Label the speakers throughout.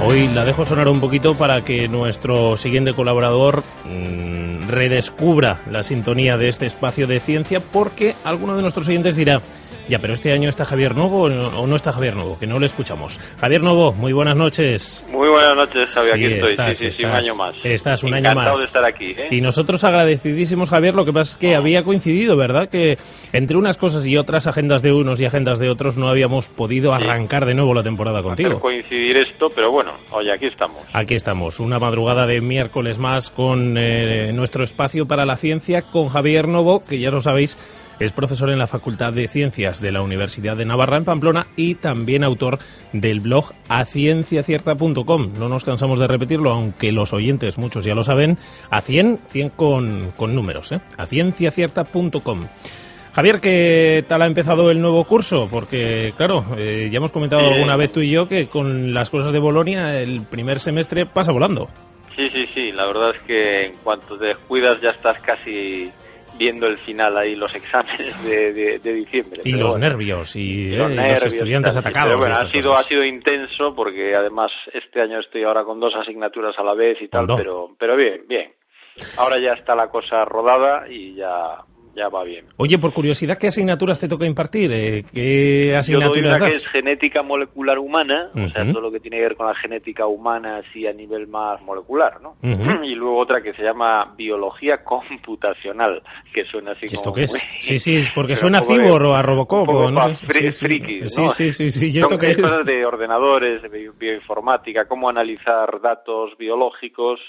Speaker 1: Hoy la dejo sonar un poquito para que nuestro siguiente colaborador redescubra la sintonía de este espacio de ciencia, porque alguno de nuestros oyentes dirá: ya, pero este año está Javier Novo o no está Javier Novo, que no le escuchamos. Javier Novo, muy buenas noches.
Speaker 2: Muy buenas noches, Javier, aquí estoy.
Speaker 1: Estás,
Speaker 2: sí, un año más.
Speaker 1: Estás un
Speaker 2: Encantado
Speaker 1: año más.
Speaker 2: de estar aquí, ¿eh?
Speaker 1: Y nosotros agradecidísimos, Javier, lo que pasa es que había coincidido, ¿verdad? Que entre unas cosas y otras, agendas de unos y agendas de otros, no habíamos podido arrancar de nuevo la temporada contigo.
Speaker 2: Hacer coincidir esto, pero bueno, oye, aquí estamos.
Speaker 1: Aquí estamos, una madrugada de miércoles más con nuestro espacio para la ciencia, con Javier Novo, que ya lo sabéis, es profesor en la Facultad de Ciencias de la Universidad de Navarra en Pamplona y también autor del blog acienciacierta.com. No nos cansamos de repetirlo, aunque los oyentes muchos ya lo saben, a 100 con números, acienciacierta.com. Javier, ¿qué tal ha empezado el nuevo curso? Porque, claro, ya hemos comentado alguna vez tú y yo que con las cosas de Bolonia el primer semestre pasa volando.
Speaker 2: Sí, la verdad es que en cuanto te descuidas ya estás casi viendo el final ahí, los exámenes de diciembre.
Speaker 1: Y los nervios, y los estudiantes atacados.
Speaker 2: Pero bueno, ha sido intenso porque además este año estoy ahora con 2 asignaturas a la vez y tal, pero bien. Ahora ya está la cosa rodada y ya va bien.
Speaker 1: Oye, por curiosidad, ¿qué asignaturas te toca impartir? ¿Qué asignaturas
Speaker 2: Yo doy una
Speaker 1: das?
Speaker 2: que es genética molecular humana, o sea, todo lo que tiene que ver con la genética humana así a nivel más molecular, ¿no? Y luego otra que se llama biología computacional, que suena así
Speaker 1: ¿Esto
Speaker 2: como...
Speaker 1: qué es? Sí, porque suena a Cibor o a Robocop.
Speaker 2: O
Speaker 1: no sé.
Speaker 2: frikis, ¿no?
Speaker 1: Sí. ¿Y esto qué es?
Speaker 2: Cosas de ordenadores, de bioinformática, cómo analizar datos biológicos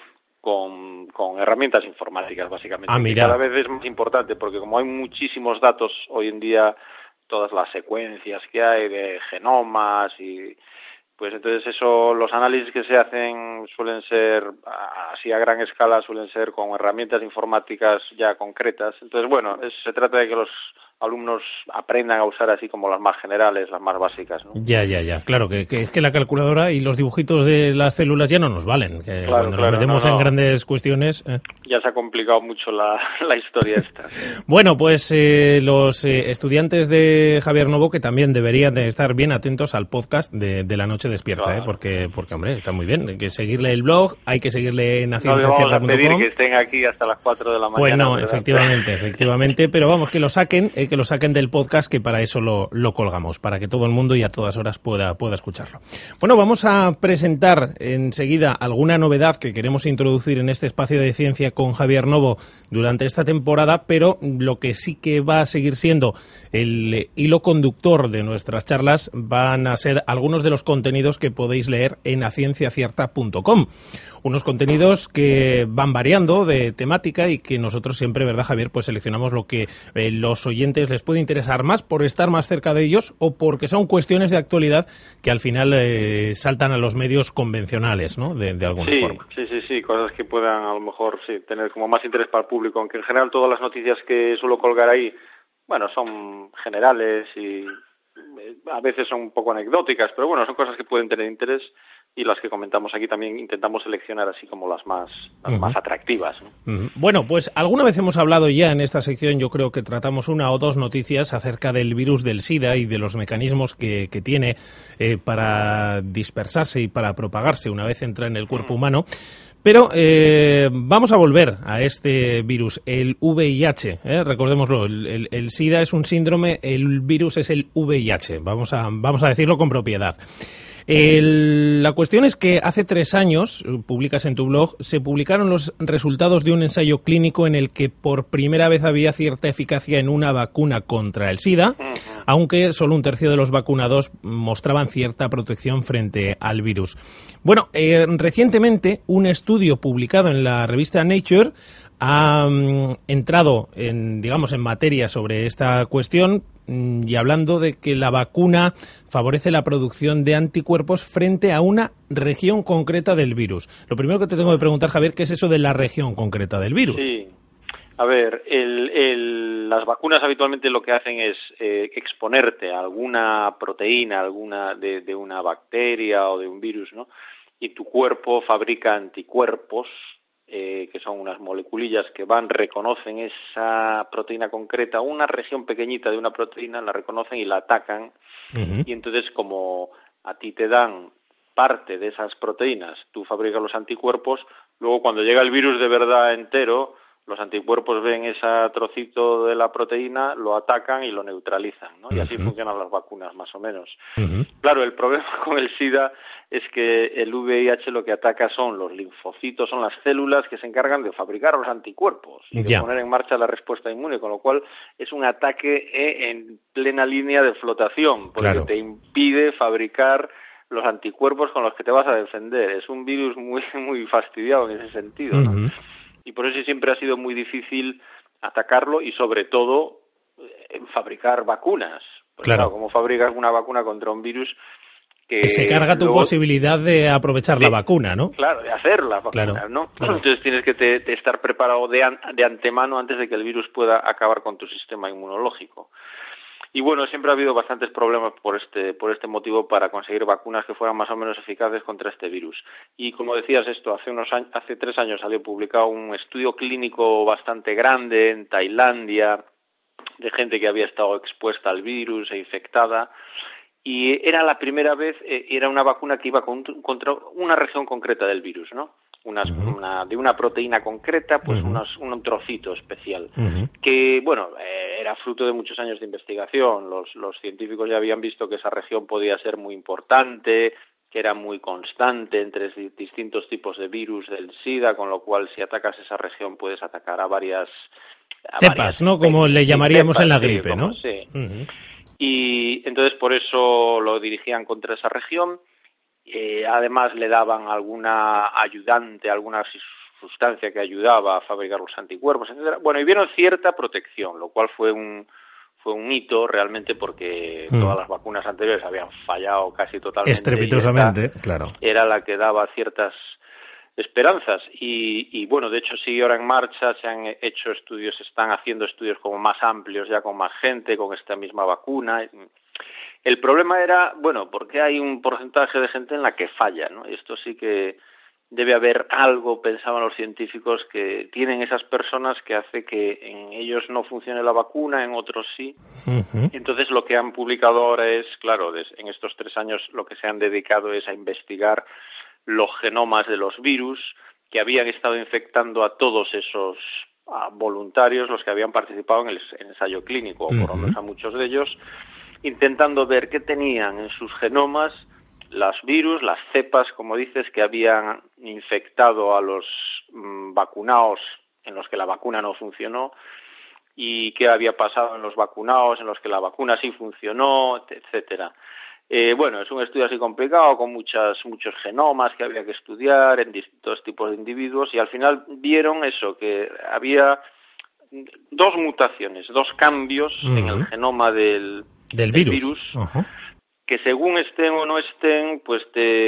Speaker 2: con herramientas informáticas, básicamente.
Speaker 1: Ah, mira.
Speaker 2: Que cada vez es más importante, porque como hay muchísimos datos hoy en día, todas las secuencias que hay de genomas y... Pues entonces eso, los análisis que se hacen suelen ser, así a gran escala, suelen ser con herramientas informáticas ya concretas. Entonces, bueno, se trata de que los alumnos aprendan a usar así como las más generales, las más básicas, ¿no?
Speaker 1: Ya. Claro, que es que la calculadora y los dibujitos de las células ya no nos valen. Cuando nos metemos en grandes cuestiones...
Speaker 2: Ya se ha complicado mucho la historia esta.
Speaker 1: Bueno, pues los estudiantes de Javier Novo, que también deberían de estar bien atentos al podcast de La Noche Despierta, claro. Porque, hombre, está muy bien. Hay que seguirle el blog, hay que seguirle en acienciacierta.com.
Speaker 2: No le vamos a pedir que estén aquí hasta las 4 de la mañana.
Speaker 1: Pues no, efectivamente, pero vamos, que lo saquen del podcast, que para eso lo colgamos, para que todo el mundo y a todas horas pueda escucharlo. Bueno, vamos a presentar enseguida alguna novedad que queremos introducir en este espacio de ciencia con Javier Novo durante esta temporada, pero lo que sí que va a seguir siendo el hilo conductor de nuestras charlas van a ser algunos de los contenidos que podéis leer en acienciacierta.com. Unos contenidos que van variando de temática y que nosotros siempre, ¿verdad, Javier? Pues seleccionamos lo que los oyentes les puede interesar más por estar más cerca de ellos o porque son cuestiones de actualidad que al final saltan a los medios convencionales, ¿no? De alguna forma.
Speaker 2: Sí, cosas que puedan a lo mejor tener como más interés para el público, aunque en general todas las noticias que suelo colgar ahí, bueno, son generales y a veces son un poco anecdóticas, pero bueno, son cosas que pueden tener interés y las que comentamos aquí también intentamos seleccionar así como las más atractivas, ¿no?
Speaker 1: Bueno, pues alguna vez hemos hablado ya en esta sección, yo creo que tratamos una o dos noticias acerca del virus del SIDA y de los mecanismos que tiene para dispersarse y para propagarse una vez entra en el cuerpo humano. Pero vamos a volver a este virus, el VIH. Recordémoslo, el SIDA es un síndrome, el virus es el VIH. Vamos a decirlo con propiedad. La cuestión es que hace 3 años, publicas en tu blog, se publicaron los resultados de un ensayo clínico en el que por primera vez había cierta eficacia en una vacuna contra el SIDA, aunque solo 1/3 de los vacunados mostraban cierta protección frente al virus. Bueno, recientemente un estudio publicado en la revista Nature ha entrado en materia sobre esta cuestión y hablando de que la vacuna favorece la producción de anticuerpos frente a una región concreta del virus. Lo primero que te tengo que preguntar, Javier, ¿qué es eso de la región concreta del virus?
Speaker 2: Sí. A ver, las vacunas habitualmente lo que hacen es exponerte a alguna proteína, de una bacteria o de un virus, ¿no? Y tu cuerpo fabrica anticuerpos, que son unas moleculillas que reconocen esa proteína concreta, una región pequeñita de una proteína, la reconocen y la atacan. Y entonces, como a ti te dan parte de esas proteínas tú fabricas los anticuerpos, luego cuando llega el virus de verdad entero, los anticuerpos ven ese trocito de la proteína, lo atacan y lo neutralizan, ¿no? Y así funcionan las vacunas, más o menos. Claro, el problema con el SIDA es que el VIH lo que ataca son los linfocitos, son las células que se encargan de fabricar los anticuerpos y de poner en marcha la respuesta inmune, con lo cual es un ataque en plena línea de flotación, porque te impide fabricar los anticuerpos con los que te vas a defender. Es un virus muy fastidiado en ese sentido, ¿no? Y por eso siempre ha sido muy difícil atacarlo y, sobre todo, fabricar vacunas. Pues claro, ¿cómo fabricas una vacuna contra un virus que
Speaker 1: se carga tu posibilidad de aprovechar la vacuna, ¿no?
Speaker 2: Claro, de hacer la vacuna, ¿no? Claro. Entonces tienes que estar preparado de antemano antes de que el virus pueda acabar con tu sistema inmunológico. Y bueno, siempre ha habido bastantes problemas por este motivo para conseguir vacunas que fueran más o menos eficaces contra este virus. Y como decías esto, hace 3 años salió publicado un estudio clínico bastante grande en Tailandia de gente que había estado expuesta al virus e infectada. Y era la primera vez, era una vacuna que iba contra una región concreta del virus, ¿no? De una proteína concreta, pues un trocito especial, que, bueno, era fruto de muchos años de investigación. Los científicos ya habían visto que esa región podía ser muy importante, que era muy constante entre distintos tipos de virus del SIDA, con lo cual si atacas esa región puedes atacar a varias
Speaker 1: cepas, ¿no? Como le llamaríamos en la gripe, ¿no?
Speaker 2: Sí. Y entonces por eso lo dirigían contra esa región. Además le daban alguna ayudante, alguna sustancia que ayudaba a fabricar los anticuerpos, etcétera. Bueno, y vieron cierta protección, lo cual fue un hito realmente, porque todas las vacunas anteriores habían fallado casi totalmente.
Speaker 1: Estrepitosamente, claro.
Speaker 2: Era la que daba ciertas esperanzas y bueno, de hecho sigue ahora en marcha, se han hecho estudios, se están haciendo estudios como más amplios, ya con más gente, con esta misma vacuna. El problema era, bueno, porque hay un porcentaje de gente en la que falla, ¿no? Esto sí que debe haber algo, pensaban los científicos, que tienen esas personas que hace que en ellos no funcione la vacuna, en otros sí. Entonces lo que han publicado ahora es, claro, en estos 3 años lo que se han dedicado es a investigar los genomas de los virus que habían estado infectando a todos esos voluntarios, los que habían participado en el ensayo clínico, o por lo menos a muchos de ellos, intentando ver qué tenían en sus genomas los virus, las cepas, como dices, que habían infectado a los vacunados en los que la vacuna no funcionó, y qué había pasado en los vacunados en los que la vacuna sí funcionó, etcétera. Bueno, es un estudio así complicado, con muchos genomas que había que estudiar en distintos tipos de individuos, y al final vieron eso, que había 2 mutaciones, 2 cambios en el genoma del virus, que según estén o no estén, pues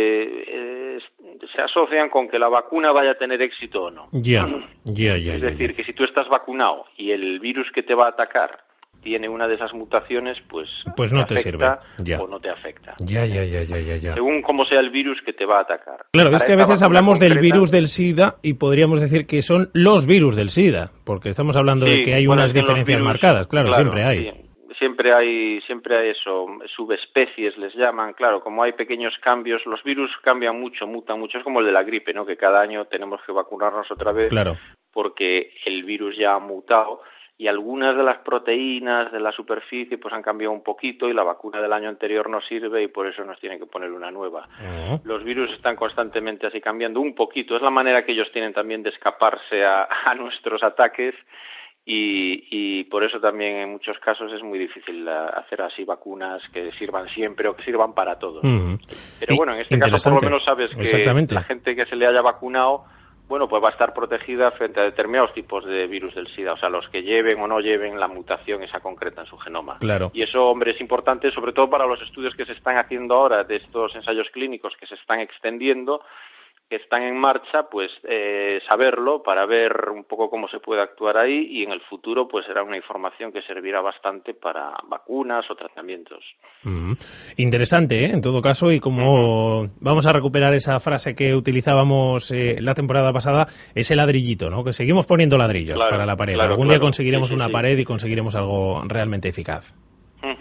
Speaker 2: se asocian con que la vacuna vaya a tener éxito o no. Es decir, que si tú estás vacunado y el virus que te va a atacar tiene una de esas mutaciones, pues
Speaker 1: no te sirve
Speaker 2: o no te afecta.
Speaker 1: Ya.
Speaker 2: Según cómo sea el virus que te va a atacar.
Speaker 1: Claro, es que a veces hablamos del virus del SIDA y podríamos decir que son los virus del SIDA, porque estamos hablando de que hay unas diferencias marcadas, claro, siempre hay.
Speaker 2: Sí. Siempre hay eso, subespecies les llaman, claro, como hay pequeños cambios, los virus cambian mucho, mutan mucho, es como el de la gripe, ¿no? Que cada año tenemos que vacunarnos otra vez,
Speaker 1: claro,
Speaker 2: porque el virus ya ha mutado y algunas de las proteínas de la superficie pues han cambiado un poquito y la vacuna del año anterior no sirve y por eso nos tienen que poner una nueva. Los virus están constantemente así cambiando un poquito, es la manera que ellos tienen también de escaparse a nuestros ataques. Y por eso también en muchos casos es muy difícil hacer así vacunas que sirvan siempre o que sirvan para todos. Pero bueno, en este caso por lo menos sabes que la gente que se le haya vacunado, bueno, pues va a estar protegida frente a determinados tipos de virus del SIDA, o sea, los que lleven o no lleven la mutación esa concreta en su genoma.
Speaker 1: Claro.
Speaker 2: Y eso, hombre, es importante sobre todo para los estudios que se están haciendo ahora de estos ensayos clínicos que se están extendiendo, que están en marcha, pues saberlo para ver un poco cómo se puede actuar ahí y en el futuro pues será una información que servirá bastante para vacunas o tratamientos.
Speaker 1: Interesante, en todo caso, y como vamos a recuperar esa frase que utilizábamos la temporada pasada, ese ladrillito, ¿no? Que seguimos poniendo ladrillos para la pared. Algún día conseguiremos una pared y conseguiremos algo realmente eficaz.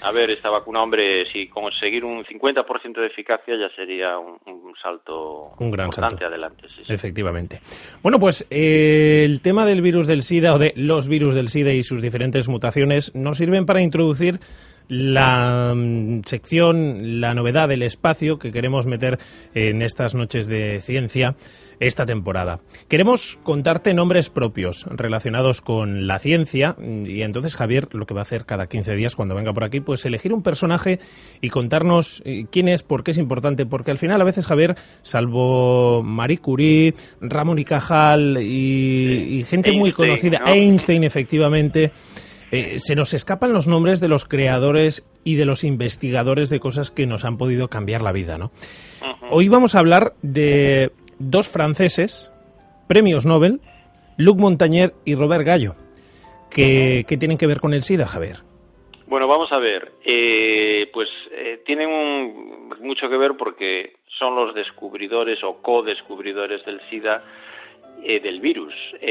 Speaker 2: A ver, esta vacuna, hombre, si conseguir un 50% de eficacia ya sería un salto
Speaker 1: un gran
Speaker 2: importante
Speaker 1: salto
Speaker 2: adelante. Sí.
Speaker 1: Efectivamente. Bueno, pues el tema del virus del SIDA o de los virus del SIDA y sus diferentes mutaciones nos sirven para introducir la sección, la novedad del espacio que queremos meter en estas noches de ciencia esta temporada. Queremos contarte nombres propios relacionados con la ciencia y entonces Javier lo que va a hacer cada 15 días cuando venga por aquí, pues elegir un personaje y contarnos quién es, por qué es importante, porque al final a veces, Javier, salvo Marie Curie, Ramón y Cajal y gente
Speaker 2: Einstein,
Speaker 1: muy conocida,
Speaker 2: ¿no?
Speaker 1: Einstein efectivamente, se nos escapan los nombres de los creadores y de los investigadores de cosas que nos han podido cambiar la vida, ¿no? Hoy vamos a hablar de dos franceses, premios Nobel, Luc Montagnier y Robert Gallo, que tienen que ver con el SIDA, Javier.
Speaker 2: Bueno, vamos a ver. Tienen mucho que ver porque son los descubridores o co-descubridores del SIDA, del virus.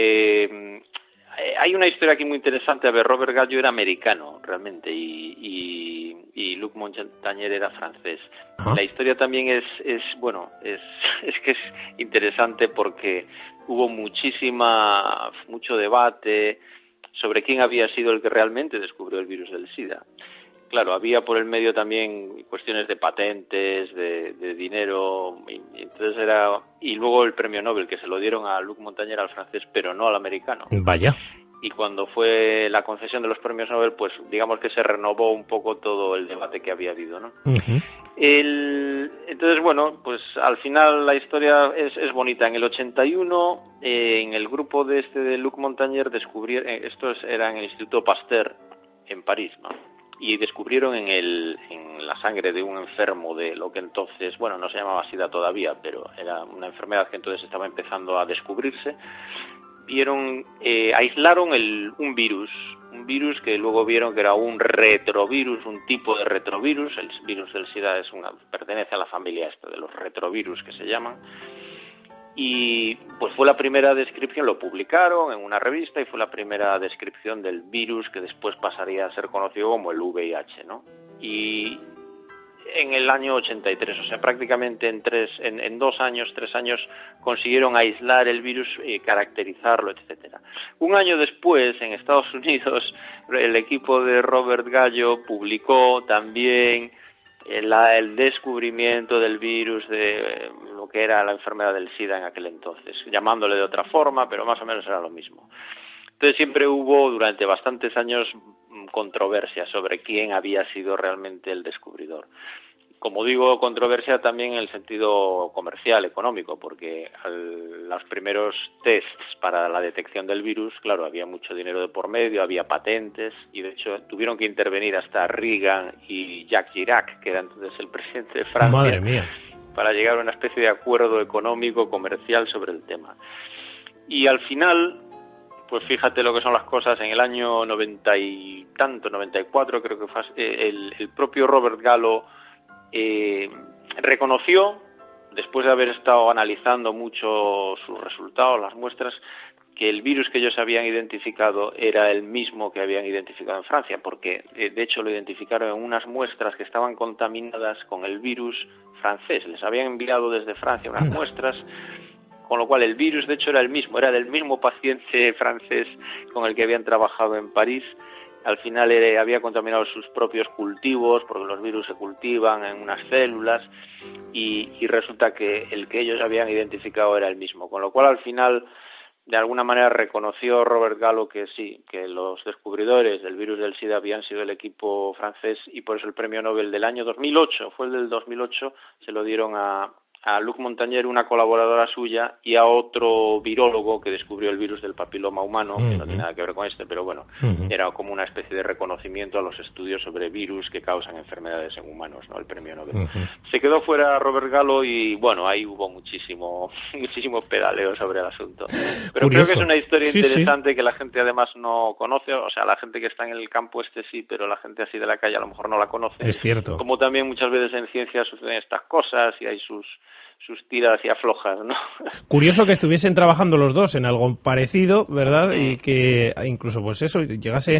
Speaker 2: Hay una historia aquí muy interesante. A ver, Robert Gallo era americano, realmente, y Luc Montagnier era francés.
Speaker 1: Ajá.
Speaker 2: La historia también es que es interesante porque hubo mucho debate sobre quién había sido el que realmente descubrió el virus del SIDA. Claro, había por el medio también cuestiones de patentes, de dinero, y luego el premio Nobel, que se lo dieron a Luc Montagnier, al francés, pero no al americano.
Speaker 1: Vaya.
Speaker 2: Y cuando fue la concesión de los premios Nobel, pues digamos que se renovó un poco todo el debate que había habido, ¿no?
Speaker 1: Uh-huh.
Speaker 2: Entonces, bueno, pues al final la historia es bonita. En el 81, en el grupo de Luc Montagnier descubrieron, esto era en el Instituto Pasteur, en París, ¿no? Y descubrieron en la sangre de un enfermo de lo que entonces, bueno, no se llamaba SIDA todavía, pero era una enfermedad que entonces estaba empezando a descubrirse. Aislaron un virus que luego vieron que era un retrovirus, un tipo de retrovirus. El virus del SIDA pertenece a la familia esta de los retrovirus que se llaman. Y pues fue la primera descripción, lo publicaron en una revista y fue la primera descripción del virus que después pasaría a ser conocido como el VIH, ¿no? Y en el año 83, o sea, prácticamente en 3 años, consiguieron aislar el virus y caracterizarlo, etcétera. Un año después, en Estados Unidos, el equipo de Robert Gallo publicó también el descubrimiento del virus de lo que era la enfermedad del SIDA en aquel entonces, llamándole de otra forma, pero más o menos era lo mismo. Entonces siempre hubo durante bastantes años controversia sobre quién había sido realmente el descubridor. Como digo, controversia también en el sentido comercial, económico, porque los primeros tests para la detección del virus, claro, había mucho dinero de por medio, había patentes, y de hecho tuvieron que intervenir hasta Reagan y Jacques Chirac, que era entonces el presidente de Francia,
Speaker 1: Madre mía,
Speaker 2: para llegar a una especie de acuerdo económico, comercial sobre el tema. Y al final, pues fíjate lo que son las cosas, en el año 94 creo que fue, el propio Robert Gallo reconoció, después de haber estado analizando mucho sus resultados, las muestras, que el virus que ellos habían identificado era el mismo que habían identificado en Francia, porque de hecho lo identificaron en unas muestras que estaban contaminadas con el virus francés. Les habían enviado desde Francia unas muestras, con lo cual el virus de hecho era el mismo, era del mismo paciente francés con el que habían trabajado en París. Al final había contaminado sus propios cultivos, porque los virus se cultivan en unas células, y resulta que el que ellos habían identificado era el mismo. Con lo cual, al final, de alguna manera reconoció Robert Gallo que sí, que los descubridores del virus del SIDA habían sido el equipo francés, y por eso el premio Nobel del año 2008, fue el del 2008, se lo dieron a Luc Montagnier, una colaboradora suya, y a otro virólogo que descubrió el virus del papiloma humano, que no tiene nada que ver con pero bueno, era como una especie de reconocimiento a los estudios sobre virus que causan enfermedades en humanos, ¿no? El premio Nobel. Se quedó fuera Robert Gallo y bueno, ahí hubo muchísimo pedaleo sobre el asunto. Pero
Speaker 1: curioso.
Speaker 2: Creo que es una historia interesante que la gente además no conoce, o sea, la gente que está en el campo sí, pero la gente así de la calle a lo mejor no la conoce.
Speaker 1: Es cierto.
Speaker 2: Como también muchas veces en ciencia suceden estas cosas y hay sus tiras y aflojas, ¿no?
Speaker 1: Curioso que estuviesen trabajando los dos en algo parecido, ¿verdad? Y que incluso, pues eso, llegase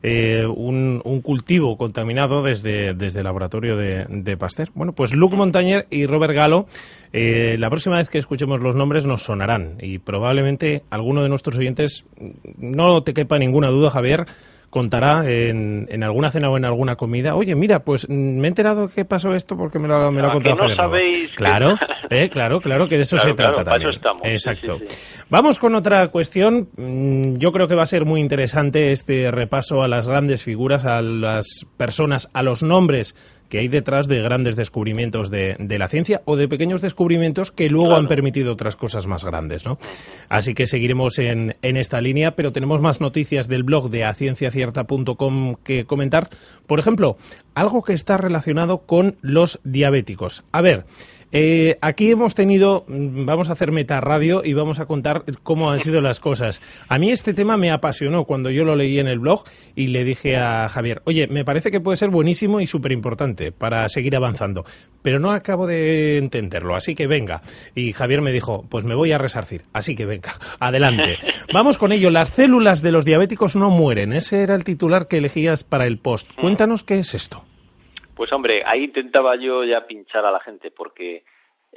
Speaker 1: un cultivo contaminado desde el laboratorio de Pasteur. Bueno, pues Luc Montagnier y Robert Gallo, la próxima vez que escuchemos los nombres nos sonarán y probablemente alguno de nuestros oyentes, no te quepa ninguna duda, Javier, contará en alguna cena o en alguna comida, oye, mira, pues me he enterado que pasó esto porque me lo ha contado Javier.
Speaker 2: No sabéis
Speaker 1: claro, claro, que de eso se trata también.
Speaker 2: Para eso estamos.
Speaker 1: Exacto.
Speaker 2: Sí.
Speaker 1: Vamos con otra cuestión. Yo creo que va a ser muy interesante este repaso a las grandes figuras, a las personas, a los nombres que hay detrás de grandes descubrimientos de la ciencia o de pequeños descubrimientos que luego han permitido otras cosas más grandes, ¿no? Así que seguiremos en esta línea, pero tenemos más noticias del blog de acienciacierta.com que comentar. Por ejemplo, algo que está relacionado con los diabéticos. A ver, aquí vamos a hacer metarradio y vamos a contar cómo han sido las cosas. A mí este tema me apasionó cuando yo lo leí en el blog y le dije a Javier, oye, me parece que puede ser buenísimo y súper importante para seguir avanzando, pero no acabo de entenderlo, así que venga. Y Javier me dijo, pues me voy a resarcir, así que venga, adelante. Vamos con ello, las células de los diabéticos no mueren, ese era el titular que elegías para el post. Cuéntanos qué es esto.
Speaker 2: Pues hombre, ahí intentaba yo ya pinchar a la gente porque,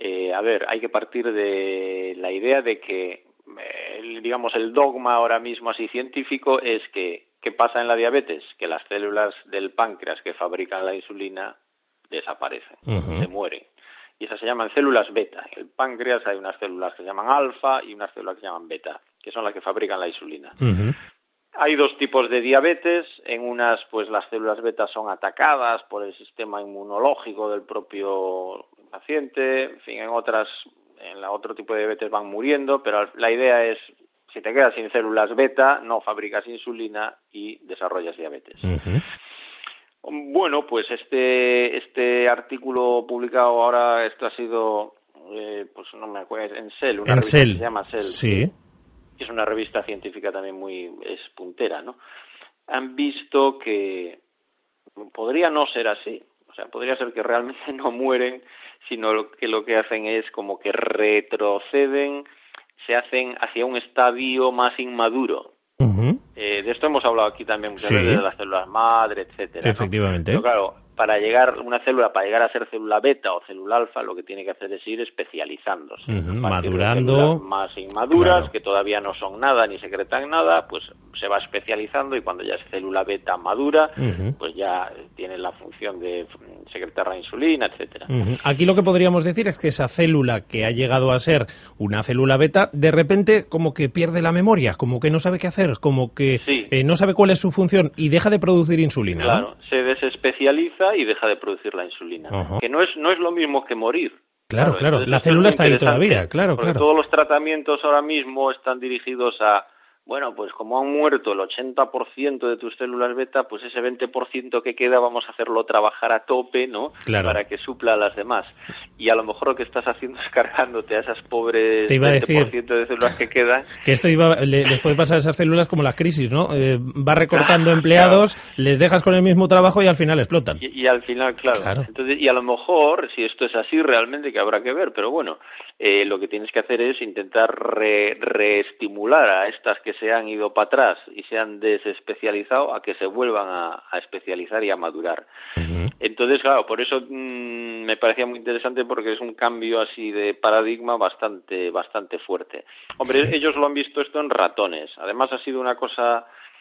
Speaker 2: hay que partir de la idea de que, digamos, el dogma ahora mismo así científico es que, ¿qué pasa en la diabetes? Que las células del páncreas que fabrican la insulina desaparecen, se mueren. Y esas se llaman células beta. En el páncreas hay unas células que se llaman alfa y unas células que se llaman beta, que son las que fabrican la insulina. Hay dos tipos de diabetes. En unas, pues las células beta son atacadas por el sistema inmunológico del propio paciente. En fin, en la otro tipo de diabetes van muriendo, pero la idea es, si te quedas sin células beta, no fabricas insulina y desarrollas diabetes. Bueno, pues este artículo publicado ahora, esto ha sido, pues no me acuerdo, en Cell, una revista que se llama Cell.
Speaker 1: Sí.
Speaker 2: Que es una revista científica también es puntera, ¿no? Han visto que podría no ser así, o sea, podría ser que realmente no mueren, sino lo que hacen es como que retroceden, se hacen hacia un estadio más inmaduro. De esto hemos hablado aquí también muchas veces, de las células madre, etcétera,
Speaker 1: efectivamente,
Speaker 2: ¿no? Pero claro, para llegar a ser célula beta o célula alfa, lo que tiene que hacer es ir especializándose.
Speaker 1: Madurando.
Speaker 2: Más inmaduras, que todavía no son nada ni secretan nada, pues se va especializando y cuando ya es célula beta madura, pues ya tiene la función de secretar la insulina, etcétera.
Speaker 1: Aquí lo que podríamos decir es que esa célula que ha llegado a ser una célula beta, de repente como que pierde la memoria, como que no sabe qué hacer, como que no sabe cuál es su función y deja de producir insulina.
Speaker 2: Claro,
Speaker 1: ¿no?
Speaker 2: Se desespecializa y deja de producir la insulina, que no es lo mismo que morir.
Speaker 1: Claro, la célula está ahí todavía, claro.
Speaker 2: Todos los tratamientos ahora mismo están dirigidos a, bueno, pues como han muerto el 80% de tus células beta, pues ese 20% que queda vamos a hacerlo trabajar a tope, ¿no?
Speaker 1: Claro.
Speaker 2: Para que supla a las demás. Y a lo mejor lo que estás haciendo es cargándote a esas pobres 20% de células que quedan.
Speaker 1: Que esto les puede pasar a esas células como la crisis, ¿no? Va recortando empleados, les dejas con el mismo trabajo y al final explotan.
Speaker 2: Y al final, claro. Entonces, y a lo mejor, si esto es así realmente, que habrá que ver, pero bueno, lo que tienes que hacer es intentar reestimular a estas que se han ido para atrás y se han desespecializado a que se vuelvan a especializar y a madurar. Entonces, claro, por eso me parecía muy interesante porque es un cambio así de paradigma bastante fuerte. Hombre, ellos lo han visto esto en ratones. Además ha sido una cosa...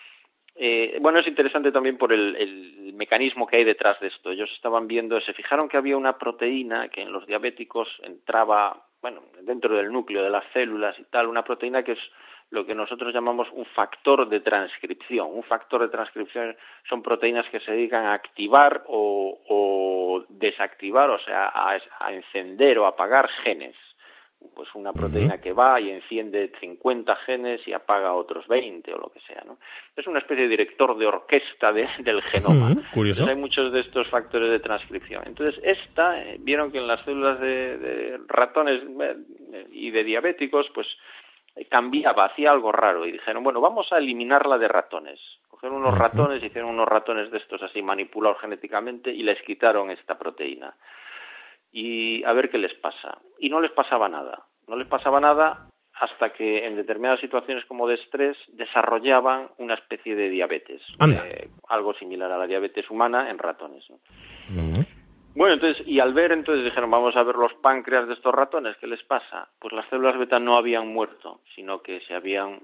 Speaker 2: es interesante también por el mecanismo que hay detrás de esto. Ellos estaban viendo, se fijaron que había una proteína que en los diabéticos entraba, dentro del núcleo de las células y tal, una proteína que es lo que nosotros llamamos un factor de transcripción. Un factor de transcripción son proteínas que se dedican a activar o desactivar, o sea, a encender o apagar genes. Pues una proteína que va y enciende 50 genes y apaga otros 20 o lo que sea, ¿no? Es una especie de director de orquesta del genoma.
Speaker 1: Curioso.
Speaker 2: Entonces hay muchos de estos factores de transcripción. Entonces vieron que en las células de ratones y de diabéticos, pues cambiaba, hacía algo raro y dijeron, bueno, vamos a eliminarla de ratones. Cogieron unos ratones, hicieron unos ratones de estos así manipulados genéticamente y les quitaron esta proteína. y a ver qué les pasa. Y no les pasaba nada hasta que en determinadas situaciones como de estrés desarrollaban una especie de diabetes, algo similar a la diabetes humana en ratones, ¿no? Bueno, entonces, y al ver, entonces dijeron, vamos a ver los páncreas de estos ratones, ¿qué les pasa? Pues las células beta no habían muerto, sino que se habían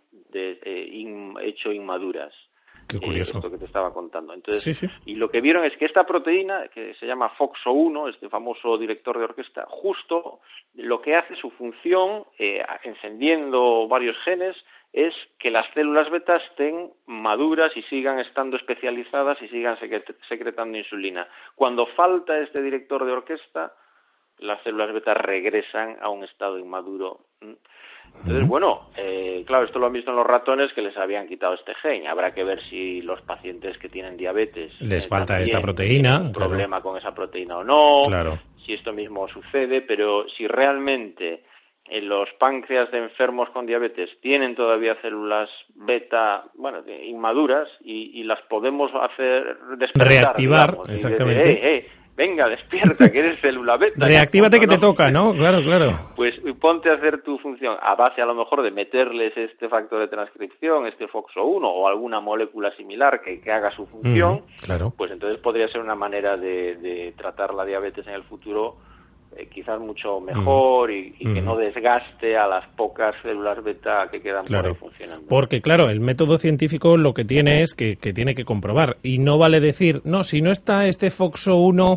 Speaker 2: hecho inmaduras.
Speaker 1: Qué curioso.
Speaker 2: Esto que te estaba contando. Entonces,
Speaker 1: sí.
Speaker 2: Y lo que vieron es que esta proteína, que se llama FOXO1, este famoso director de orquesta, justo lo que hace su función, encendiendo varios genes, es que las células beta estén maduras y sigan estando especializadas y sigan secretando insulina. Cuando falta este director de orquesta, las células beta regresan a un estado inmaduro. Entonces, bueno, claro, esto lo han visto en los ratones que les habían quitado este gen. Habrá que ver si los pacientes que tienen diabetes
Speaker 1: les falta esta proteína,
Speaker 2: un problema con esa proteína o no,
Speaker 1: claro.
Speaker 2: Si esto mismo sucede, pero si realmente en los páncreas de enfermos con diabetes tienen todavía células beta, inmaduras y las podemos hacer despertar,
Speaker 1: reactivar,
Speaker 2: digamos,
Speaker 1: exactamente.
Speaker 2: Venga, despierta, que eres célula beta.
Speaker 1: Reactívate que te toca, ¿no? Claro.
Speaker 2: Pues ponte a hacer tu función a base a lo mejor de meterles este factor de transcripción, este FOXO1 o alguna molécula similar que haga su función.
Speaker 1: Claro.
Speaker 2: Pues entonces podría ser una manera de tratar la diabetes en el futuro quizás mucho mejor y que no desgaste a las pocas células beta que quedan por ahí funcionando.
Speaker 1: Porque, claro, el método científico lo que tiene es que tiene que comprobar. Y no vale decir, no, si no está este FOXO1,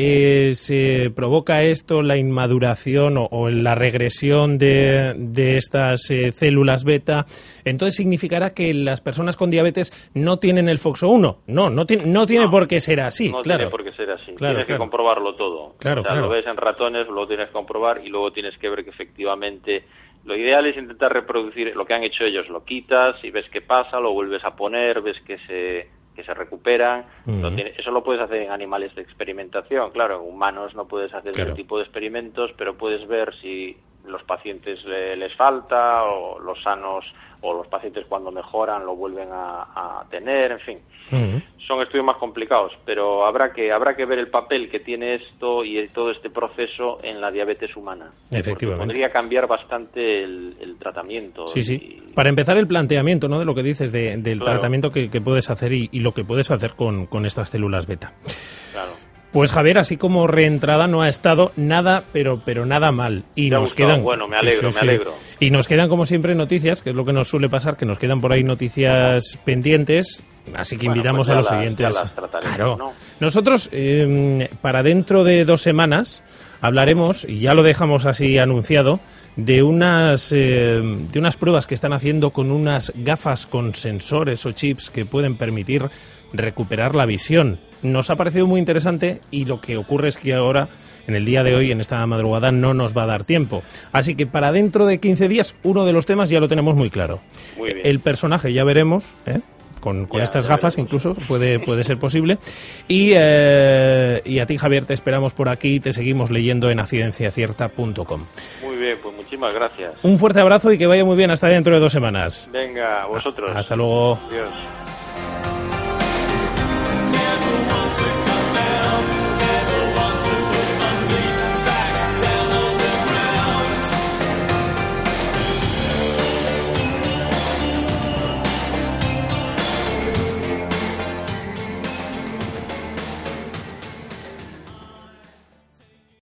Speaker 1: se provoca esto, la inmaduración o la regresión de estas células beta, entonces significará que las personas con diabetes no tienen el FOXO1. No tiene por qué ser así.
Speaker 2: No
Speaker 1: claro.
Speaker 2: tiene por qué ser así. Tienes que comprobarlo todo.
Speaker 1: Claro.
Speaker 2: Lo ves en ratones, luego tienes que comprobar y luego tienes que ver que efectivamente lo ideal es intentar reproducir lo que han hecho ellos. Lo quitas y ves qué pasa, lo vuelves a poner, ves que se recuperan. Eso lo puedes hacer en animales de experimentación. Claro, en humanos no puedes hacer ese tipo de experimentos, pero puedes ver si los pacientes les falta o los sanos o los pacientes cuando mejoran lo vuelven a tener, en fin. Son estudios más complicados, pero habrá que ver el papel que tiene esto y todo este proceso en la diabetes humana.
Speaker 1: Efectivamente.
Speaker 2: Podría cambiar bastante el tratamiento.
Speaker 1: Sí. Para empezar, el planteamiento, ¿no?, de lo que dices del tratamiento que puedes hacer y lo que puedes hacer con estas células beta.
Speaker 2: Claro.
Speaker 1: Pues Javier, así como reentrada no ha estado nada, pero nada mal. Y nos quedan.
Speaker 2: Bueno, me alegro.
Speaker 1: Y nos quedan, como siempre, noticias, que es lo que nos suele pasar, que nos quedan por ahí noticias pendientes. Así que invitamos a los siguientes.
Speaker 2: Claro. ¿No?
Speaker 1: Nosotros, para dentro de 2 semanas, hablaremos, y ya lo dejamos así anunciado, de unas pruebas que están haciendo con unas gafas con sensores o chips que pueden permitir recuperar la visión. Nos ha parecido muy interesante y lo que ocurre es que ahora, en el día de hoy, en esta madrugada, no nos va a dar tiempo. Así que para dentro de 15 días, uno de los temas ya lo tenemos muy claro.
Speaker 2: Muy bien.
Speaker 1: El personaje ya veremos, con estas gafas incluso, puede ser posible. Y a ti, Javier, te esperamos por aquí y te seguimos leyendo en acienciacierta.com.
Speaker 2: Muy bien, pues muchísimas gracias.
Speaker 1: Un fuerte abrazo y que vaya muy bien hasta dentro de 2 semanas.
Speaker 2: Venga, vosotros.
Speaker 1: Hasta luego.
Speaker 2: Adiós.